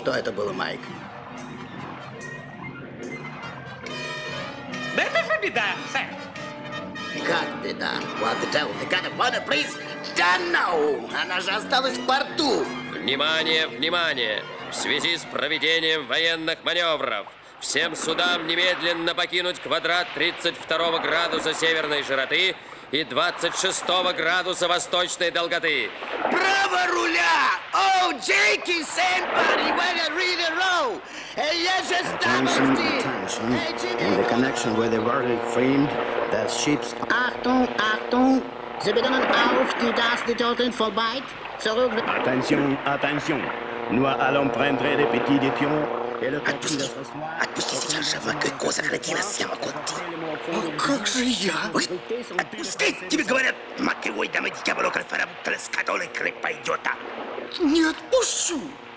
Что это было, Майк? Да это же беда, сэр. Как беда? What the devil? The God of Honor, please? Да no! Она же осталась в порту! Внимание, внимание! В связи с проведением военных маневров всем судам немедленно покинуть квадрат 32 градуса северной широты и 26 градуса восточной долготы. Право руля! О, Джейки, Сэмпари, вы really row! Я же Attention, attention. In the connection with the verdict framed, that ship's... Achtung, Achtung! Sie beginnen auf die Taste drücken vorbei. Zurück. Attention, attention. Nous allons prendre les petits dépions et le corpus Отпусти сейчас же, Макэко, кретина, съема Котти. А как же я? Ой, отпусти! Тебе говорят, Макэвой, дамы, дьяволу, кальфара, будто скатолы, крепа идет. Не отпущу!